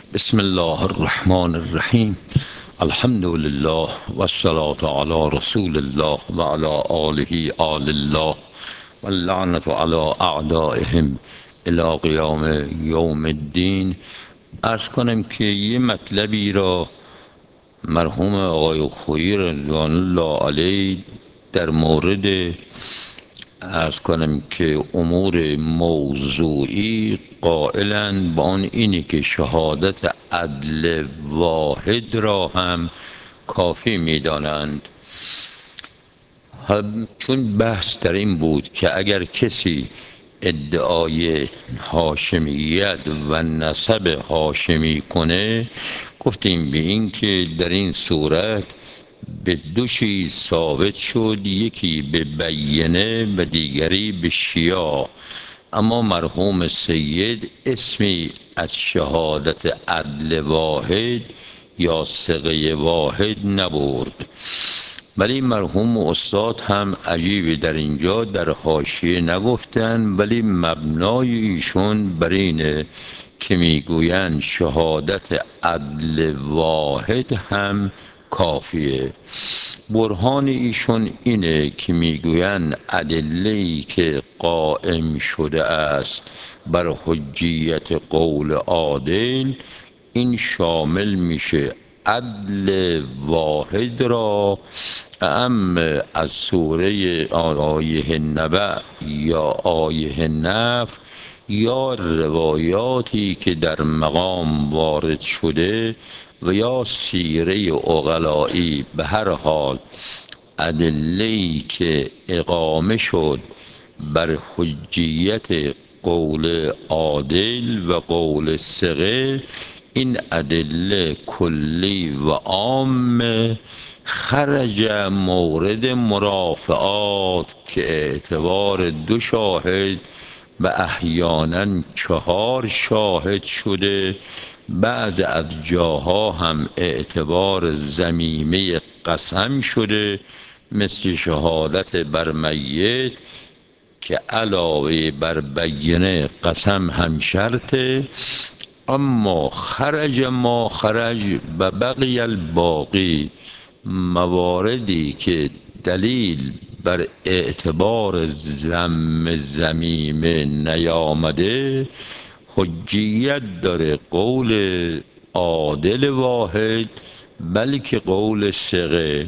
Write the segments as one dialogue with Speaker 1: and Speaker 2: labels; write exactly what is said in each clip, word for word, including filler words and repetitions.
Speaker 1: بسم الله الرحمن الرحیم. الحمد لله و الصلاة علی رسول الله و علی آله آل الله و اللعنة علی اعدائهم الی قیام یوم الدین. عرض کنم که یه مطلبی را مرحوم آقای خویی رضوان الله علیه در مورد عرض کنم که امور موضوعی قائلند با آن اینی که شهادت عدل واحد را هم کافی می دانند. چون بحث در این بود که اگر کسی ادعای هاشمیت و نسب هاشمی کنه، گفتیم به این که در این صورت به دو چیز ثابت شد، یکی به بینه و دیگری به شیاع. اما مرحوم سید اسمی از شهادت عدل واحد یا ثقه واحد نبرد. ولی مرحوم استاد هم عجیبه در اینجا در حاشیه نگفتن، ولی مبنای ایشون بر اینه که میگویند شهادت عدل واحد هم کافیه. برهان ایشون اینه که میگویند ادله‌ای که قائم شده است بر حجیت قول عادل، این شامل میشه عدل واحد را، اعم از سوره آیه نبأ یا آیه نفر یا روایاتی که در مقام وارد شده و یا سیره عقلایی. به هر حال ادله‌ای که اقامه شد بر حجیت قول عادل و قول ثقه، این ادله کلی و عام، خرج مورد مرافعات که اعتبار دو شاهد و احیانا چهار شاهد شده، بعض از جاها هم اعتبار ضمیمه قسم شده، مثل شهادت بر میت که علاوه بر بینه قسم هم شرطه. اما خرج ما خرج و بقی الباقی، مواردی که دلیل بر اعتبار ضم ضمیمه نیامده، حجیت داره قول عادل واحد بلکه قول ثقه.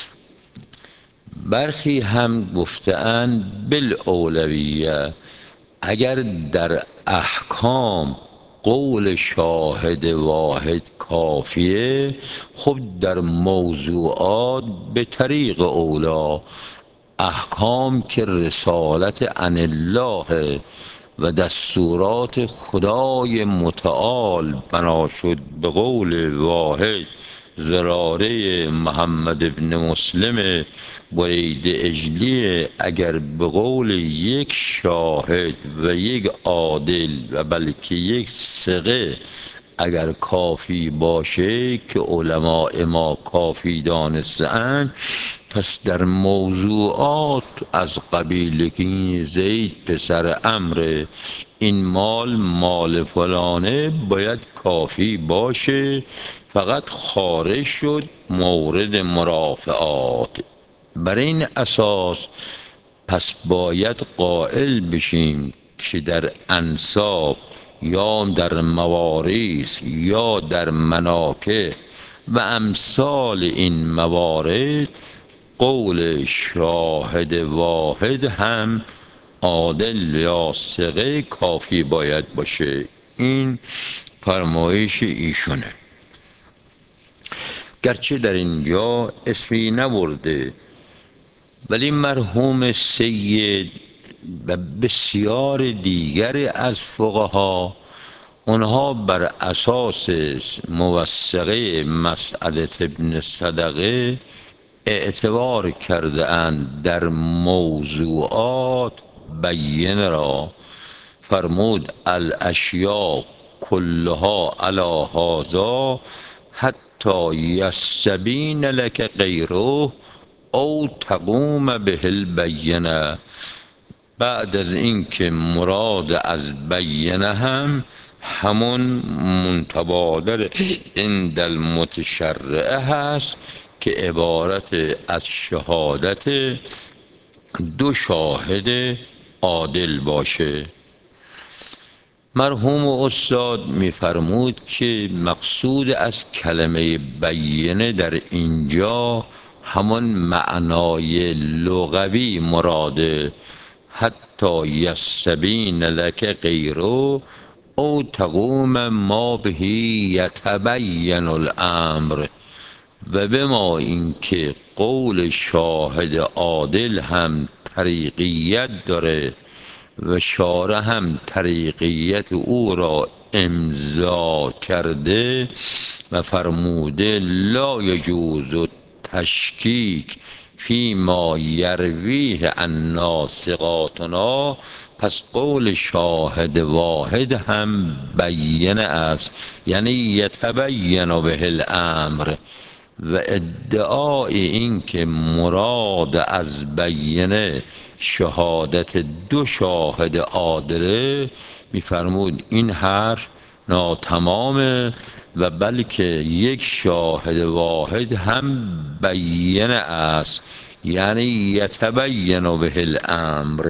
Speaker 1: برخی هم گفتند بالاولویه، اگر در احکام قول شاهد واحد کافیه، خب در موضوعات به طریق اولا، احکام که رسالت عن الله و دستورات خدای متعال بنا شد به قول واحد، زراره محمد ابن مسلم برید اجلی، اگر به قول یک شاهد و یک عادل و بلکه یک ثقه اگر کافی باشه که علماء ما کافی دانستند، پس در موضوعات از قبیل که زید پسر عمرو، این مال مال فلانه، باید کافی باشه، فقط خارج شد مورد مرافعات. بر این اساس پس باید قائل بشیم که در انساب یا در مواریث یا در مناکح و امثال این موارد، قول شاهد واحد هم عادل یا ثقه کافی باید باشه. این فرمایش ایشونه، گرچه در اینجا اسمی نبرده، ولی مرحوم سید و بسیار دیگر از فقها، اونها بر اساس موثقه مسأله ابن صدقه اعتبار کرده اند در موضوعات بینه را. فرمود الاشیاء کلها علی هذا حتی یستبین لک غیره او تقوم به البینه. بعد از اینکه مراد از بینه هم همون متبادر عند المتشرع هست که عبارت از شهادت دو شاهد عادل باشه. مرحوم استاد میفرمود که مقصود از کلمه بینه در اینجا همان معنای لغوی مراده، حتی یستبین لک غیره او تقوم ما به یتبین الامر. و به ما اینکه قول شاهد عادل هم طریقیت داره و شارع هم طریقیت او را امضا کرده و فرموده لا یجوز تشکیک فی ما یرویه عنا ثقاتنا، پس قول شاهد واحد هم بیانه است، یعنی یتبین به الامر. و ادعای این که مراد از بیانه شهادت دو شاهد عادله، میفرمود این حرف ناتمامه و بلکه یک شاهد واحد هم بیانه است، یعنی یتبین به الامر.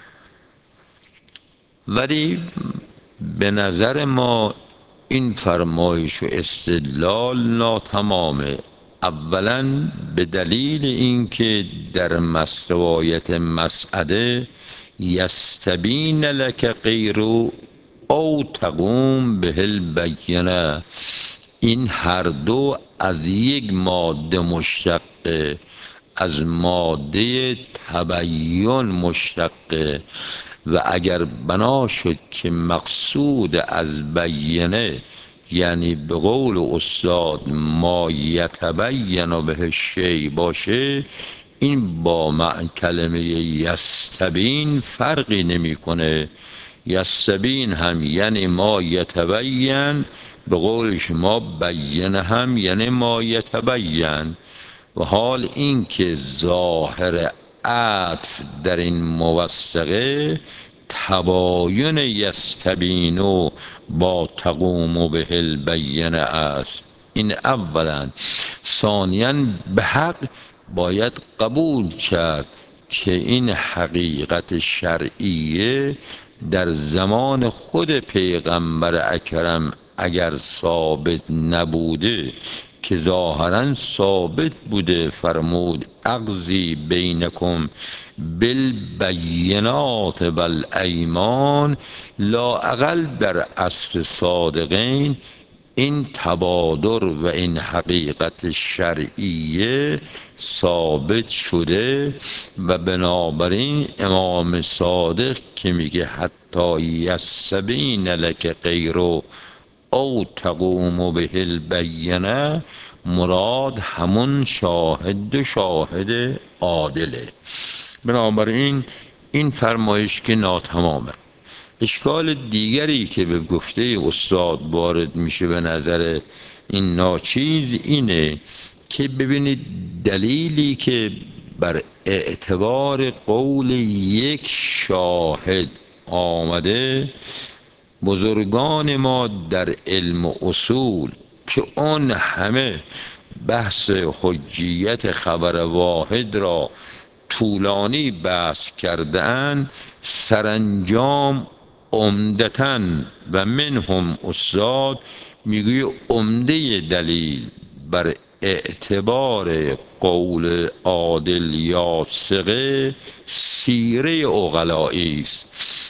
Speaker 1: ولی به نظر ما این فرمایش و استدلال ناتمامه. اولا به دلیل اینکه در روایت مسعده یستبین لک غیره او تقوم به البینه، این هر دو از یک ماده مشتقه، از ماده تبین مشتقه. و اگر بنا شد که مقصود از بیانه یعنی به قول استاد ما یتبین به شی باشه، این با معنی کلمه یستبین فرقی نمیکنه. یستبین هم یعنی ما یتبین، به قول شما بیانه هم یعنی ما یتبین. و حال این که ظاهر عطف در این موثقه تباین یستبینو با تقوم به البینه است. این اولا. ثانیاً به حق باید قبول کرد که این حقیقت شرعیه در زمان خود پیغمبر اکرم اگر ثابت نبوده که ظاهرا ثابت بوده، فرمود اقضی بینکم بالبینات والایمان، لااقل در عصر صادقین این تبادر و این حقیقت شرعیه ثابت شده. و بنابراین امام صادق که میگه حتی یستبین لک غیره او تقوم به البینه، مراد همون شاهد شاهد عادله. بنابراین این فرمایش که ناتمامه. اشکال دیگری که به گفته استاد وارد میشه به نظر این ناچیز اینه که ببینید دلیلی که بر اعتبار قول یک شاهد آمده، بزرگان ما در علم اصول که اون همه بحث حجیت خبر واحد را طولانی بحث کردن، سرانجام عمدتاً و منهم استاد میگوی عمده دلیل بر اعتبار قول عادل یا ثقه سیره عقلائی است.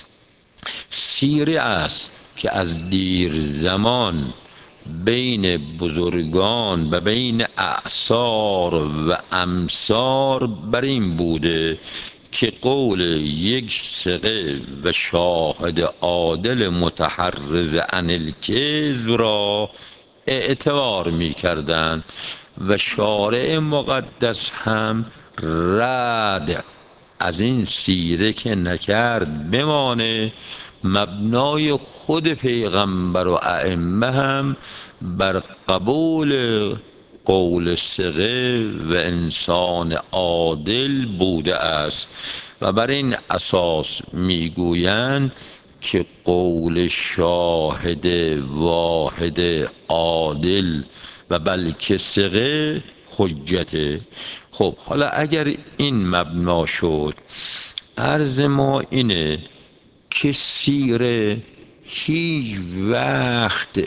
Speaker 1: سیره است که از دیر زمان بین بزرگان و بین اعصار و امصار بر این بوده که قول یک ثقه و شاهد عادل متحرز عن الکذب را اعتبار می کردند و شارع مقدس هم رد از این سیره که نکرد بمانه. مبنای خود پیغمبر و ائمه هم بر قبول قول ثقه و انسان عادل بوده است و بر این اساس میگویند که قول شاهد واحد عادل و بلکه ثقه حجته. خب حالا اگر این مبنا شد، عرض ما اینه که سیره هیچ وقت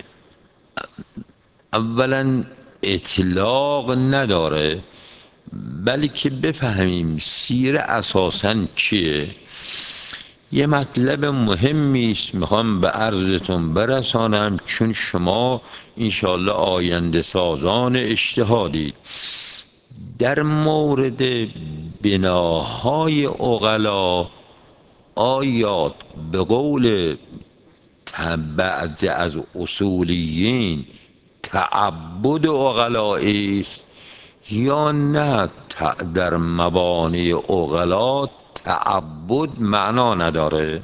Speaker 1: اولا اطلاق نداره، بلکه بفهمیم سیره اساساً چیه. یه مطلب مهمی است میخوام به عرضتون برسانم، چون شما انشاءالله آینده سازان اجتهادید. در مورد بناهای عقلا آیات به قول بعضی از اصولیین تعبد عقلائی است یا نه در مبانی عقلا تعبد معنا نداره؟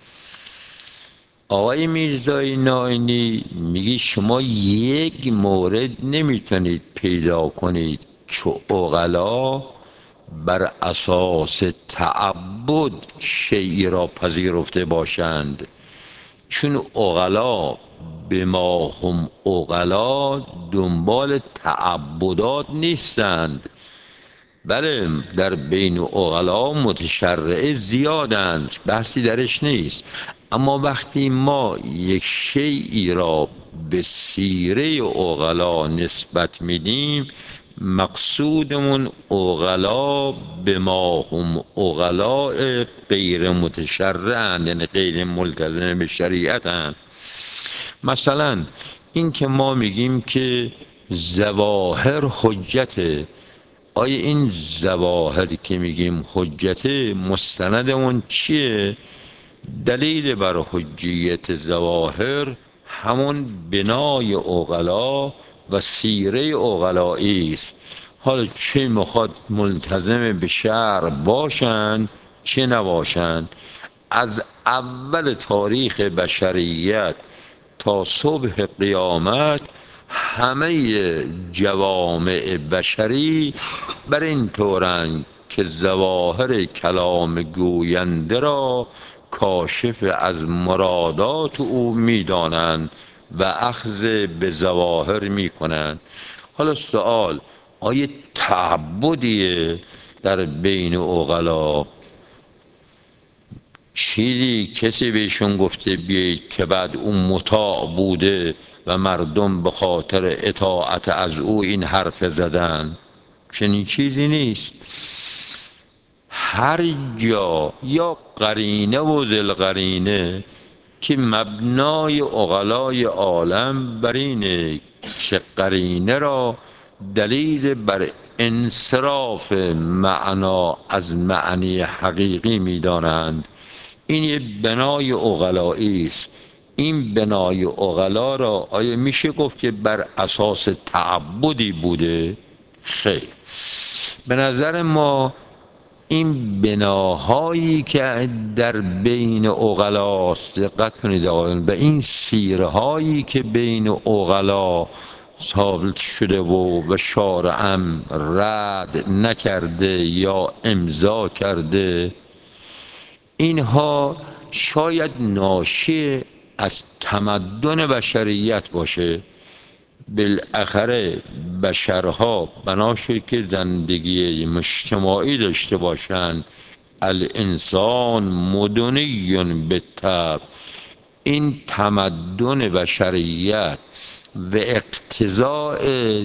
Speaker 1: آقای میرزای نائینی میگی شما یک مورد نمیتونید پیدا کنید که عقلا بر اساس تعبد شیئی را پذیرفته باشند، چون عقلا به ما هم عقلا دنبال تعبدات نیستند. بله در بین عقلا متشرع زیادند، بحثی درش نیست، اما وقتی ما یک شیئی را به سیره عقلا نسبت میدیم، مقصودمون عقلا به ما هم عقلا غیر متشرعند، یعنی غیر ملتزم به شریعتند. مثلا این که ما میگیم که ظواهر حجته، آیا این ظواهری که میگیم حجته مستندمون چیه؟ دلیل بر حجیت ظواهر همون بنای عقلا و سیره عقلائی است. حالا چه میخواد ملتزم به شرع باشند چه نباشند، از اول تاریخ بشریت تا صبح قیامت همه جوامع بشری بر این طورند که ظواهر کلام گوینده را کاشف از مرادات او میدانند و اخذ به ظواهر میکنند. حالا سوال، آیا تعبدیه در بین عقلا؟ چیزی کسی بهشون گفته بیایید که بعد اون مطاع بوده و مردم به خاطر اطاعت از او این حرف زدن؟ چنین چیزی نیست. هر جا یا قرینه و ذوالقرینه که مبنای عقلای عالم بر اینه که قرینه را دلیل بر انصراف معنا از معنی حقیقی می‌دانند، این یه بنای عقلائی است. این بنای عقلا را آیا میشه گفت که بر اساس تعبدی بوده؟ خیر. به نظر ما این بناهایی که در بین عقلاست، دقت کنید آقایان، به این سیره هایی که بین عقلا ثابت شده و به شارعم رد نکرده یا امضا کرده، اینها شاید ناشی از تمدن بشریت باشه. بالاخره بشرها بنا شد که زندگی اجتماعی داشته باشند. الانسان مدنی بالطبع. این تمدن بشریت و اقتضاء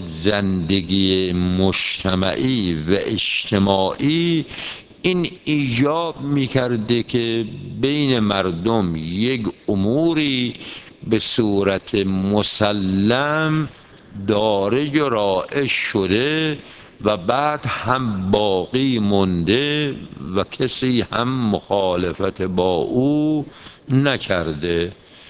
Speaker 1: زندگی مجتمعی و اجتماعی این ایجاب میکرده که بین مردم یک اموری به صورت مسلم دارج و رایج شده و بعد هم باقی مونده و کسی هم مخالفت با او نکرده.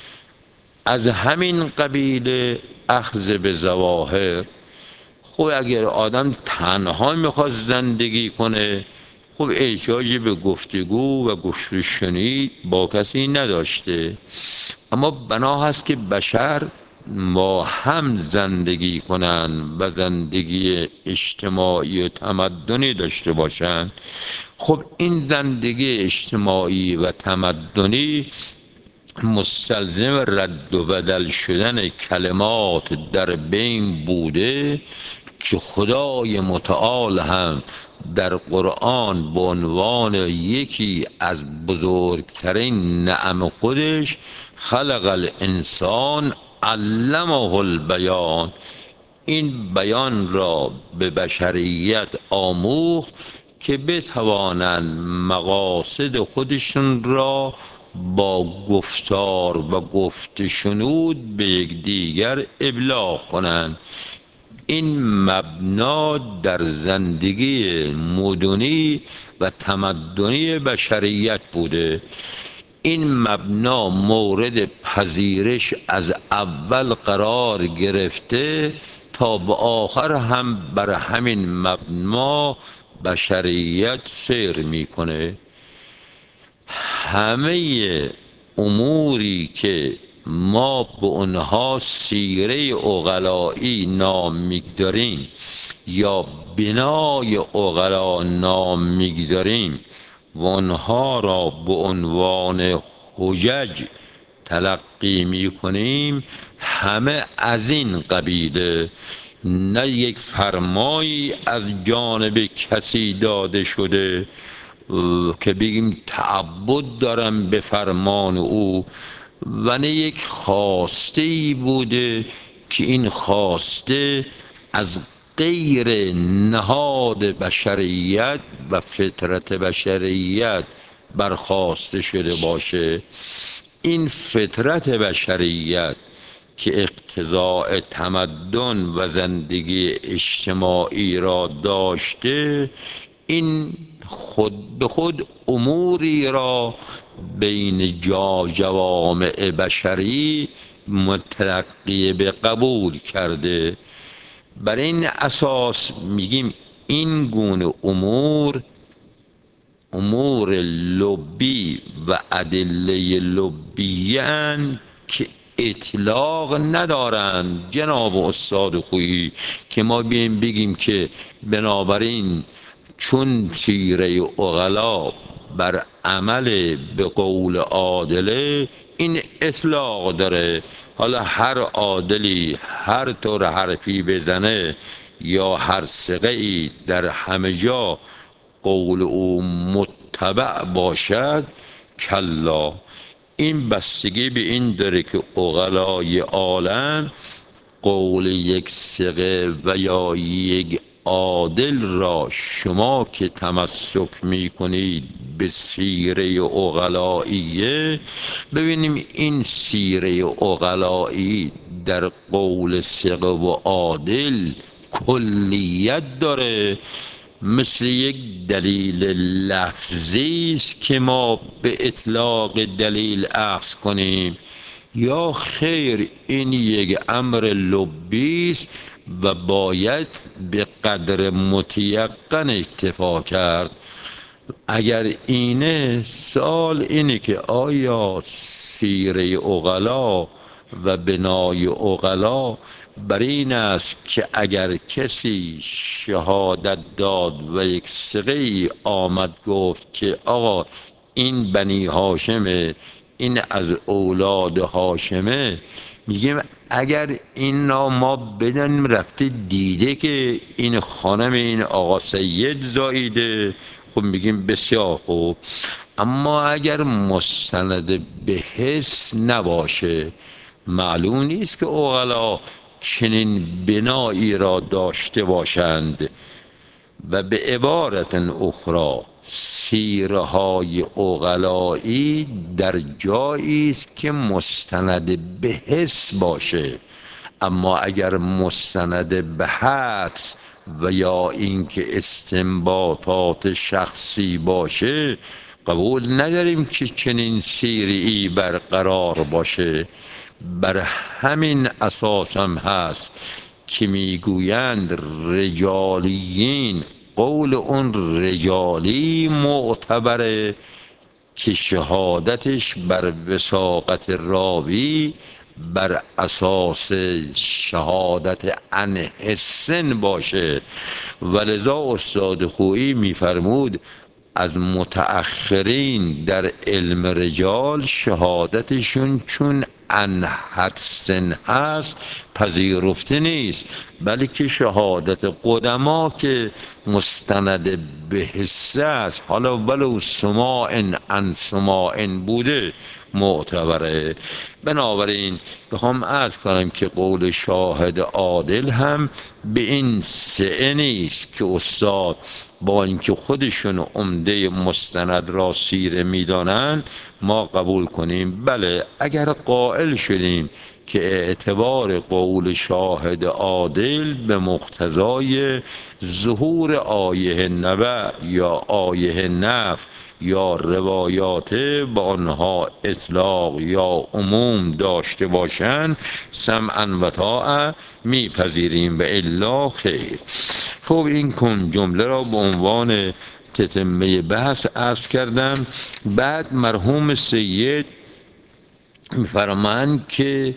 Speaker 1: از همین قبیل اخذ به ظواهر. خب اگر آدم تنها میخواد زندگی کنه، خب احتیاجی به گفتگو و گفت شنید با کسی نداشته، اما بنا هست که بشر با هم زندگی کنند و زندگی اجتماعی و تمدنی داشته باشند. خب این زندگی اجتماعی و تمدنی مستلزم رد و بدل شدن کلمات در بین بوده که خدای متعال هم در قرآن به عنوان یکی از بزرگترین نعم خودش خلق الانسان علمه البیان، این بیان را به بشریت آموخت که بتوانند مقاصد خودشون را با گفتار و گفت شنود به یکدیگر ابلاغ کنند. این مبنا در زندگی مدنی و تمدنی بشریت بوده. این مبنا مورد پذیرش از اول قرار گرفته تا به آخر هم بر همین مبنا بشریت سیر میکنه. همه اموری که ما به اونها سیره عقلایی نام میگذاریم یا بنای عقلا نام میگذاریم و اونها را به عنوان حجج تلقی میکنیم، همه از این قبیله، نه یک فرمایی از جانب کسی داده شده که بگیم تعبد دارم به فرمان او، و نه یک خواسته ای بوده که این خواسته از غیر نهاد بشریت و فطرت بشریت برخواسته شده باشه. این فطرت بشریت که اقتضاء تمدن و زندگی اجتماعی را داشته، این خود به خود اموری را بین جا جوامع بشری مترقی به قبول کرده. بر این اساس میگیم این گونه امور امور لبی و ادله لبیه که اطلاق ندارند جناب استاد خویی که ما بیم بگیم که بنابراین چون سیره عقلا بر عمل به قول عادله این اطلاق داره. حالا هر عادلی هر طور حرفی بزنه یا هر ثقه‌ای در همه جا قول او متبع باشد، کلا، این بستگی به این داره که عقلای عالم قول یک ثقه و یا یک عادل را شما که تمسک می کنید به سیره عقلاییه، ببینیم این سیره عقلایی در قول ثقه و عادل کلیت داره، مثل یک دلیل لفظی است که ما به اطلاق دلیل اخذ کنیم، یا خیر این یک امر لبی است و باید به قدر متیقن اکتفا کرد. اگر اینه، سوال اینه که آیا سیره عقلا و بنای عقلا بر این است که اگر کسی شهادت داد و یک ثقه‌ای آمد گفت که آقا این بنی هاشمه، این از اولاد هاشمه، میگیم اگر این را ما بدن رفته دیده که این خانم این آقا سید زاییده، خب میگیم بسیار خوب. اما اگر مستند به حس نباشه، معلوم نیست که عقلا چنین بنایی را داشته باشند. و به عبارت اخرى سیره های عقلایی در جایی است که مستند به حس باشه، اما اگر مستند به حدس و یا اینکه استنباطات شخصی باشه، قبول نداریم که چنین سیری برقرار باشه. بر همین اساس هم هست که میگویند رجالیین، قول اون رجالی معتبره که شهادتش بر وثاقت راوی بر اساس شهادت عن حسن باشه. ولذا استاد خویی میفرمود از متأخرین در علم رجال شهادتشون چون انحت سن هست پذیرفته نیست، بلکه شهادت قدما که مستند به حسه است، حالا ولو سماع عن سماع بوده، معتبره. بنابراین بخوام عرض کنم که قول شاهد عادل هم به این سعه نیست که استاد با اینکه خودشون عمده مستند را سیره میدانند ما قبول کنیم. بله، اگر قائل شدیم که اعتبار قول شاهد عادل به مقتضای ظهور آیه نبع یا آیه نفی یا روایات با آنها اطلاق یا عموم داشته باشند سمعا و طاعه میپذیریم و الا خیر. خب این کن جمله را به عنوان تتمه بحث عرض کردم. بعد مرحوم سید میفرمایند که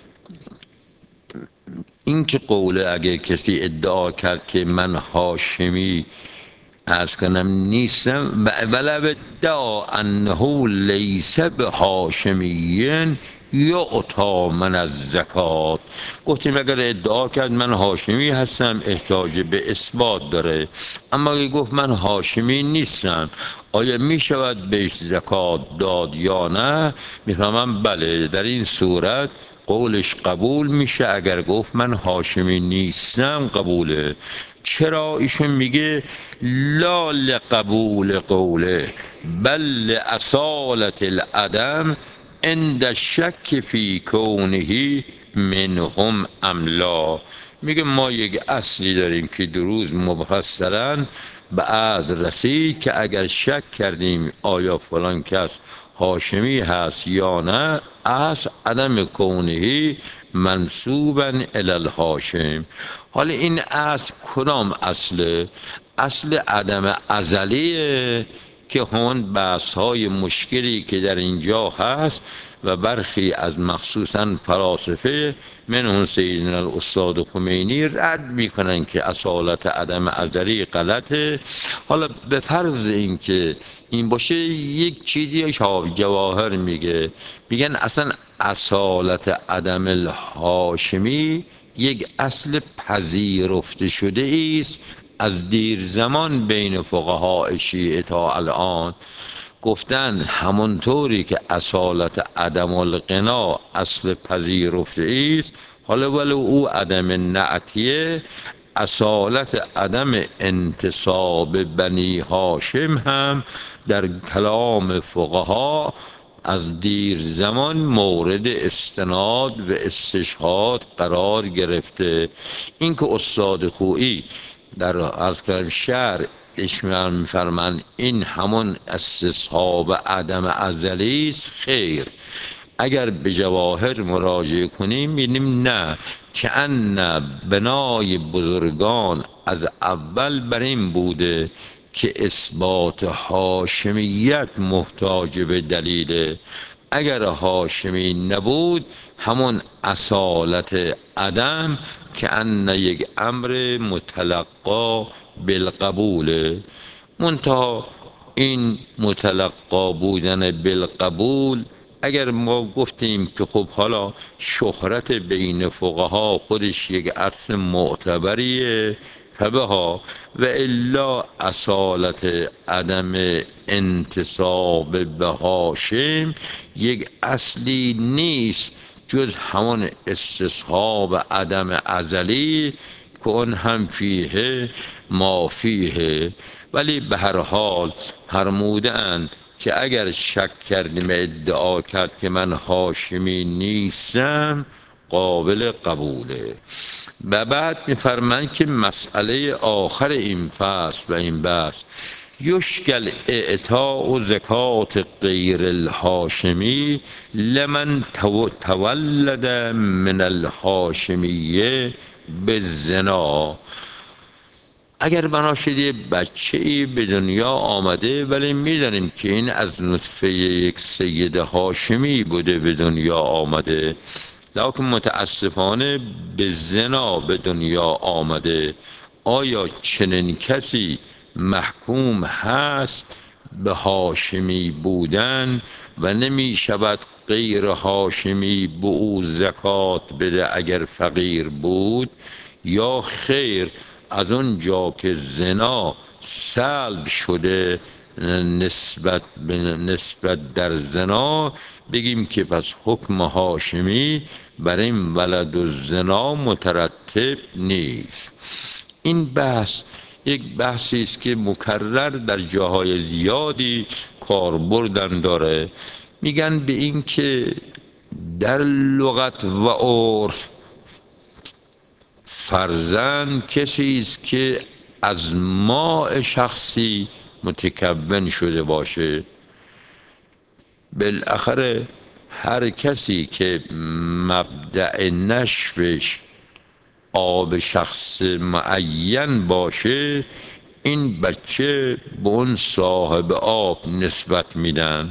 Speaker 1: این که قوله اگه کسی ادعا کرد که من هاشمی عرض کنم نیستم، ولو ادعا انه لیس به هاشمیین یعطا من الزکات، گفتیم اگر ادعا کرد من هاشمی هستم احتیاج به اثبات داره، اما اگه گفت من هاشمی نیستم آیا می شود بهش زکات داد یا نه؟ میفهمم بله، در این صورت قولش قبول میشه. اگر گفت من هاشمی نیستم قبوله. چرا؟ ایشون میگه لا لقبول قوله بل لاصالة العدم عند الشک فی کونه منهم ام لا. میگه ما یک اصلی داریم که دروز مفصلا به عرض رسید که اگر شک کردیم آیا فلان کس هاشمی هست یا نه، اصل عدم کونهی منصوبا الی الهاشم. حالا این اصل کدام اصله؟ اصل عدم ازلیه که هون بحث های مشکلی که در اینجا هست و برخی از مخصوصا فلاسفه منهم سیدنا الاستاد خمینی رد میکنن که اصالت عدم ازلی غلطه. حالا به فرض اینکه این باشه، یک چیزی جواهر میگه، میگن اصلا اصالت عدم الهاشمی یک اصل پذیرفته شده است از دیر زمان بین فقهای شیعه تا الان. گفتن همونطوری که اصالت عدم الغنا اصل پذیرفته است، حالا ولو او عدم نعتیه، اصالت عدم انتصاب بنی هاشم هم در کلام فقها از دیر زمان مورد استناد و استشهاد قرار گرفته. این که استاد خویی در عرض کردم شعر اشمعن میفرمند این همون استصحاب عدم ازلی است، خیر. اگر به جواهر مراجعه کنیم می‌بینیم نه، که ان بنای بزرگان از اول بر این بوده که اثبات هاشمیت محتاج به دلیله. اگر هاشمی نبود همون اصالت عدم که ان یک امر متلقا بالقبول. منتها این متلقا بودن بالقبول اگر ما گفتیم که خب حالا شهرت بین فقها خودش یک عرص معتبریه فبها، و الا اصالت عدم انتصاب به هاشم یک اصلی نیست جز همون استصحاب عدم ازلی که اون هم فیه ما فیه. ولی به هر حال فرمودند که اگر شک کردیم ادعا کرد که من هاشمی نیستم قابل قبوله. و بعد میفرمایند که مسئله آخر این فصل و این بحث یشکل اعطاء و زکات غیر الهاشمی لمن تولد من الهاشمیه به زنا. اگر بنا شده بچه ای به دنیا آمده ولی میدانیم که این از نطفه یک سید هاشمی بوده به دنیا آمده، لکن متاسفانه به زنا به دنیا آمده، آیا چنین کسی محکوم هست به هاشمی بودن و نمی شود غیر هاشمی به او زکات بده اگر فقیر بود، یا خیر از اون جا که زنا سلب شده نسبت به نسبت در زنا، بگیم که پس حکم هاشمی بر این ولد و زنا مترتب نیست. این بحث یک بحثی است که مکرر در جاهای زیادی کاربردم داره. میگن به این که در لغت و عرف فرزند کسی است که از ماء شخصی متکون شده باشه. بالاخره هر کسی که مبدأ نشوش آب شخص معین باشه، این بچه به اون صاحب آب نسبت میدن.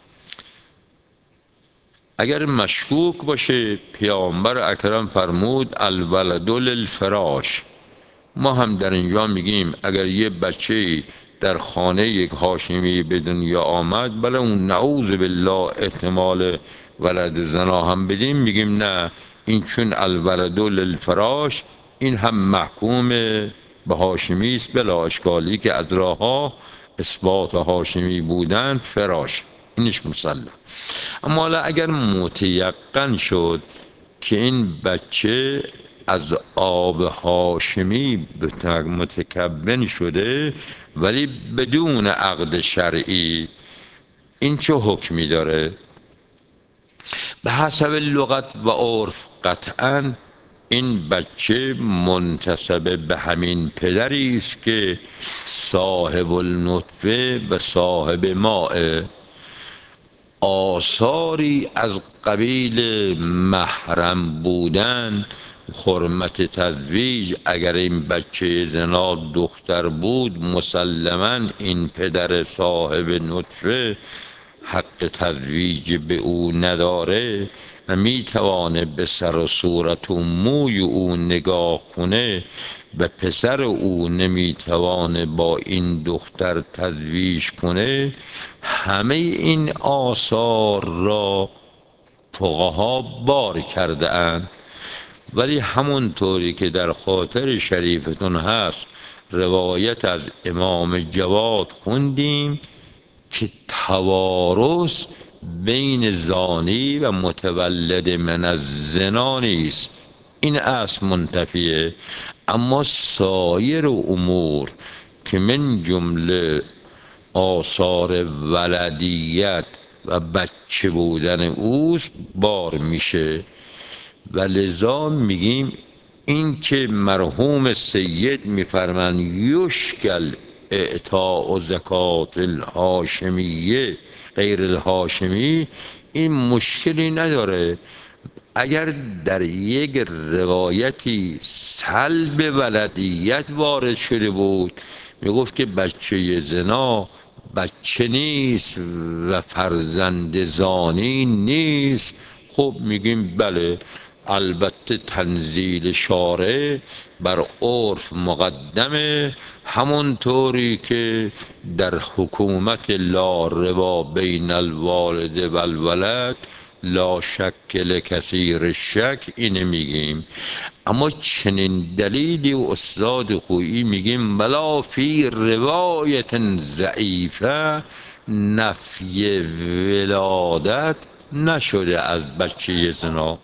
Speaker 1: اگر مشکوک باشه، پیامبر اکرم فرمود الولد للفراش. ما هم در اینجا میگیم اگر یه بچه در خانه یک هاشمی به دنیا آمد، بله اون نعوذ بالله احتمال ولد زنا هم بدیم، میگیم نه، این چون الولد للفراش، این هم محکوم به هاشمی است بلا اشکالی که از راه ها اثبات هاشمی بودن فراش، اینش مسلم. اما حالا اگر متیقن شد که این بچه از آب هاشمی متکون شده ولی بدون عقد شرعی، این چه حکمی داره؟ به حسب لغت و عرف قطعا این بچه منتسب به همین پدری است که صاحب النطفه و صاحب ماء. آثاری از قبیل محرم بودن، حرمت تزویج، اگر این بچه زنا دختر بود، مسلما این پدر صاحب نطفه حق تزویج به او نداره و میتوانه به سر و صورت و موی او نگاه کنه و پسر او نمیتوانه با این دختر تزویج کنه. همه این آثار را فقها بار کرده اند، ولی همونطوری که در خاطر شریفتون هست روایت از امام جواد خوندیم که توارث بین زانی و متولد من الزنا نیست، این اصل منتفیه. اما سایر امور که من جمله آثار ولدیت و بچه بودن اوست بار میشه. و لذا میگیم این که مرحوم سید میفرمان یشکل اعطاء و زکات الهاشمیه غیر الهاشمی، این مشکلی نداره. اگر در یک روایتی سلب ولدیت وارد شده بود، میگفت که بچه زنا بچه نیست و فرزند زانی نیست، خب میگیم بله، البته تنزیل شارع بر عرف مقدمه، همونطوری که در حکومت لا ربا بین الوالد و الولد لا شک لکثیر الشک، اینه میگیم. اما چنین دلیلی و استاد خویی میگیم بلا فی روایت ضعیفه نفی ولادت نشده از بچه زنا.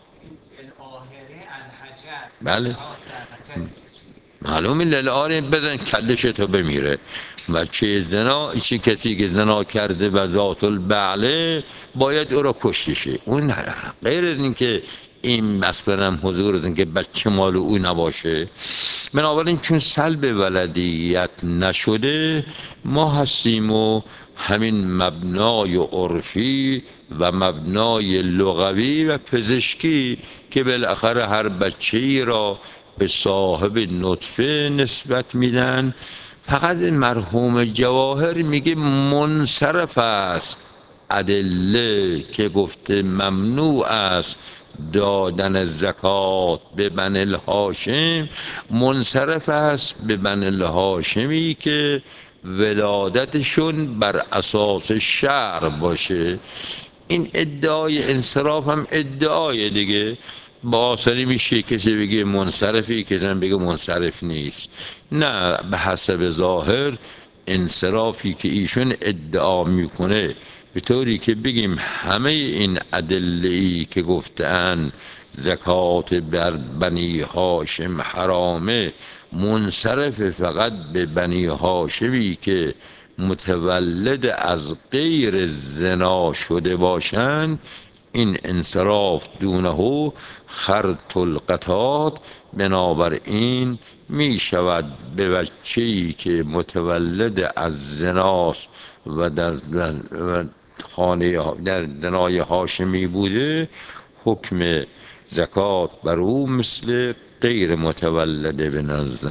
Speaker 1: بله معلومه للآره بزن کلش تو بمیره. بچه زنا ایچی کسی که زنا کرده و ذات البعله باید او را کشتشه. اون غیر از این که این بس برم حضورتون که بچه مال او نباشه. بنابراین چون سلب ولدیت نشده، ما هستیم و همین مبنای عرفی و مبنای لغوی و پزشکی که بالاخره هر بچه‌ای را به صاحب نطفه نسبت میدن. فقط مرحوم جواهر میگه منصرف است ادله که گفته ممنوع است دادن زکات به بن الهاشم، منصرف است به بن الهاشمی که ولادتشون بر اساس شرع باشه. این ادعای انصراف هم ادعای دیگه، با آسانی میشه کسی بگه منصرفی، کسی هم بگه منصرف نیست. نه، به حسب ظاهر انصرافی که ایشون ادعا میکنه به طوری که بگیم همه این ادله‌ای که گفتن زکات بر بنی هاشم حرامه منصرف فقط به بنی هاشمی که متولد از غیر زنا شده باشند، این انصراف دونه خرط القطات، بنابراین می شود به بچه‌ای که متولد از زناست و در خانه در زنای هاشمی بوده، حکم زکات بر او مثل غیر متولد به نزد